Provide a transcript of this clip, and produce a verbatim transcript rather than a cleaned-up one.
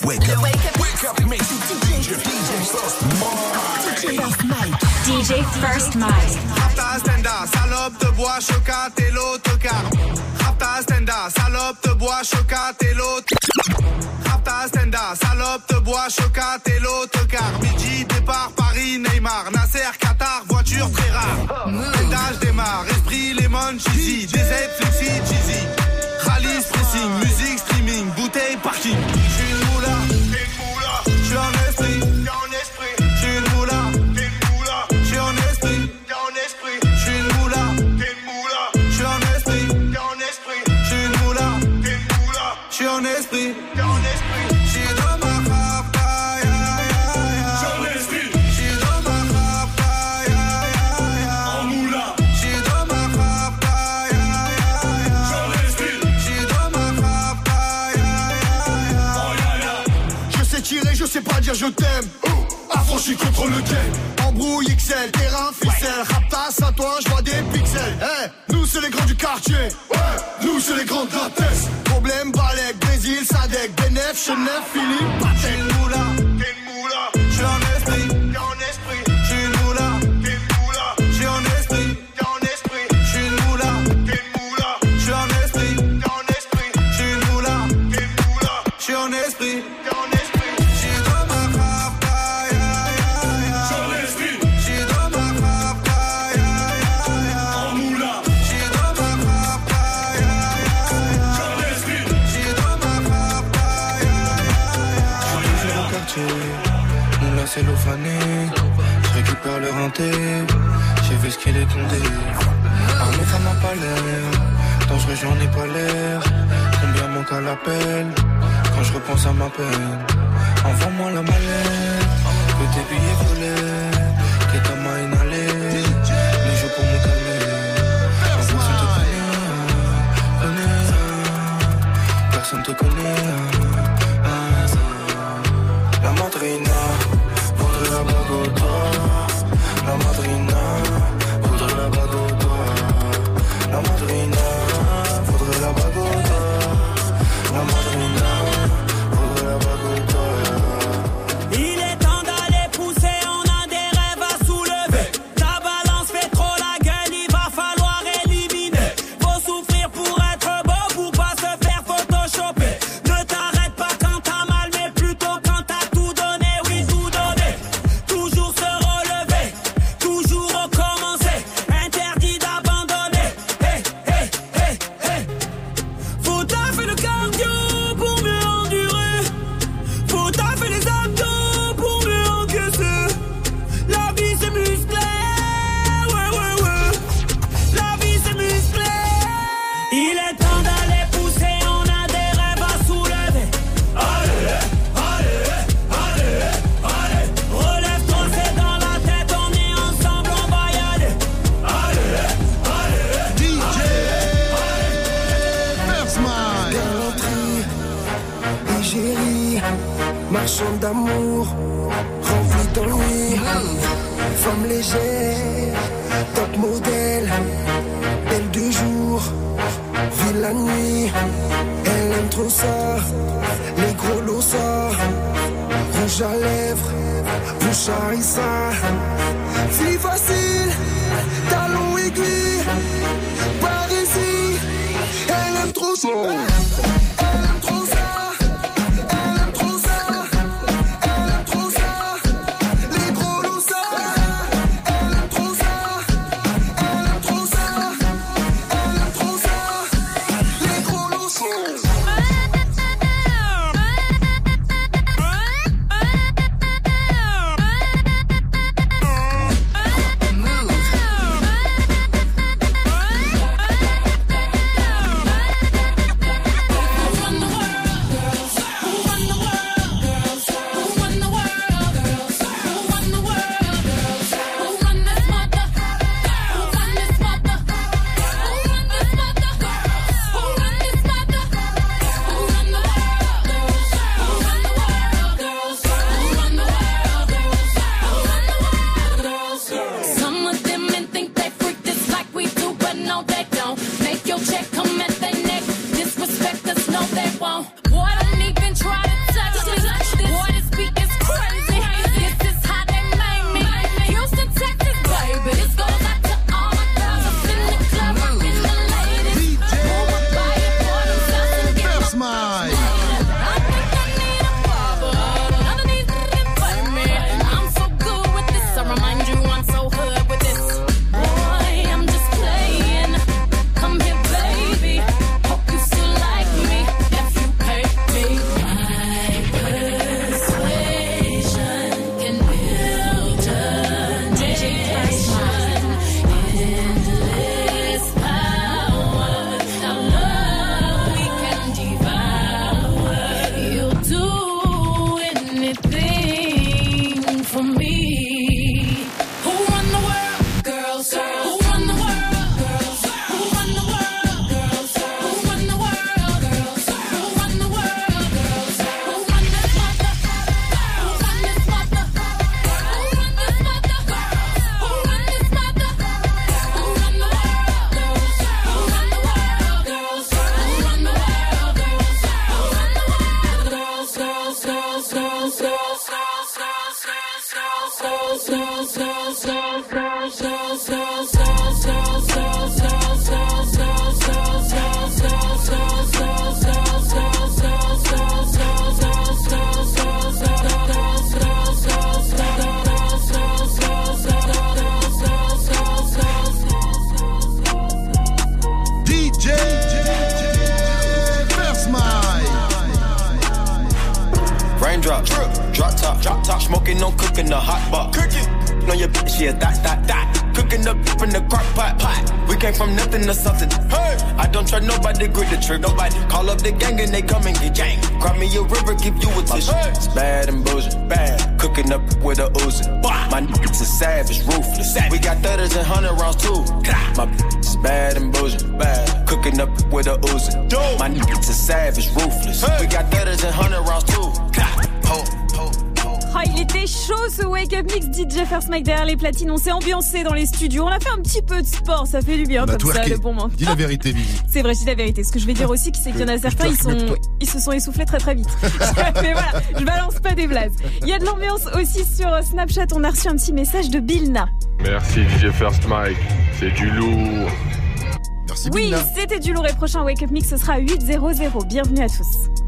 Wake up, wake up, make you D J, D J First Mike. D J First Mike. Rapta stenda, salope de bois, chocat et l'autocar. Rapta stenda, salope de bois, chocat et l'autocar. Rapta stenda, salope de bois, chocat et l'autocar. Midi, départ, Paris, Neymar, Nasser, Qatar, voiture très rare. Pétage démarre, esprit, lemon, cheesy, D Z, flexi, cheesy. Rallye, stressing, musique, streaming, bouteille, parking. J'suis une moula, t'es une moula. J'suis en esprit, t'es en esprit. J'suis une moula, t'es une moula. J'suis en esprit, t'es en esprit. J'suis une moula, t'es une moula. J'suis en esprit, t'es en esprit. J'suis une moula, t'es une moula. J'suis en esprit, t'es en esprit. J'suis dans ma rapta, ya ya ya. J'suis en esprit. J'suis dans ma rapta, ya ya ya. En moula. J'suis dans ma rapta, ya ya ya. J'suis en esprit. J'suis dans ma rapta, ya ya ya. Oh ya ya. Je sais tirer, je sais pas dire je t'aime. Affranchi contre le game. Embrouille X L, terrain ficelle. Raptas à toi, je vois des pixels. Hey, nous c'est les grands du quartier. Ouais, nous c'est les grands de la tête. Problème, Balek, Brésil, Sadek, Benef, Chenef, Philippe, Patek. J'suis une moula, t'es une moula. J'suis en esprit, t'es en esprit. J'suis une moula, t'es une moula. J'suis en esprit, t'es en esprit. J'suis une moula, t'es une moula. J'suis en esprit, t'es en esprit. J'suis une moula, t'es une moula. J'suis en esprit, t'es en esprit. J'suis dans ma rapta, ya ya ya. J'suis en esprit. J'suis dans ma rapta, ya ya ya. En moula. J'suis dans ma rapta, ya ya ya. J'suis en esprit. J'suis dans ma rapta, ya ya ya. J'suis toujours au quartier, moula cellophané. J'récupère le renté, j'ai vu ce qu'il est condé. Armé ça m'a pas l'air, dangereux j'en ai pas l'air. Combien manque à l'appel, quand je repense à ma peine. Envoie-moi la mallette, que tes billets volés, que ta main inhalée. Les jeux pour me calmer, personne te connaît, connaît. Personne te connaît. La madrina, voudrait la bague au doigt. La madrina, voudrait la bague au doigt. La madrina, voudrait la bague au doigt. La madrina, voudrait la bague au doigt. Il est temps d'aller pousser, on a des rêves à soulever. Ta balance fait trop la gueule, il va falloir éliminer. Faut souffrir pour être beau, pour pas se faire photoshopper. Ne t'arrête pas quand t'as mal, mais plutôt quand t'as tout donné, oui tout donné. Toujours se relever, toujours recommencer. Interdit d'abandonner. Hey, hey, hey, hey. Faut taffer le cardio pour mieux endurer. Faut taffer les abdos pour mieux encaisser. La vie c'est musclé, ouais ouais ouais. La vie c'est musclé. Il est temps d'aller pousser, on a des rêves à soulever. Allez, allez, allez, allez. Relève-toi, c'est dans la tête, on est ensemble, on va y aller. Allez, allez, D J First Mike. Galanterie, égérie, marchand d'amour, rempli d'ennui, femme légère, top modèle, belle de jour, vie la nuit, elle aime trop ça, les gros losa, rouge à lèvres, bouche à harissa, vie facile, talon aiguille, Parisie, elle aime trop ça. Elle aime trop ça. Elle aime trop ça. Elle aime trop ça. Les gros loussas. Elle aime trop ça. Elle aime trop ça. Elle aime trop ça. Les gros loussas. Raindrop, drip, drop top, drop top, smoking on cooking the hot pot. Cooking on your bitch, yeah, that, that, that. Cooking up in the crock pot, pot. We came from nothing to something. Hey, I don't trust nobody, grip the trick, nobody. Call up the gang and they come and get gang. Cry me a river, give you a tissue. Hey. It's bad and bullshit, bad. Cooking up with a Uzi. My niggas is savage, ruthless. We got thudders and hundred rounds too. My bitch is bad and bullshit, bad. Cooking up with a Uzi. My niggas is savage, ruthless. We got thudders and hundred rounds too. Oh, il était chaud ce Wake Up Mix. D J First Mike derrière les platines. On s'est ambiancé dans les studios. On a fait un petit peu de sport. Ça fait du bien comme twerké. Ça, le bon moment. Dis la vérité, Vivi. C'est vrai, je dis la vérité. Ce que je vais dire aussi, c'est qu'il y en a certains, ils, sont, ils se sont essoufflés très très vite. Mais voilà, je balance pas des blazes. Il y a de l'ambiance aussi sur Snapchat. On a reçu un petit message de Bilna. Merci D J First Mike. C'est du lourd. Merci Oui, Bilna. C'était du lourd et prochain Wake Up Mix, ce sera à huit zéro zéro. Bienvenue à tous.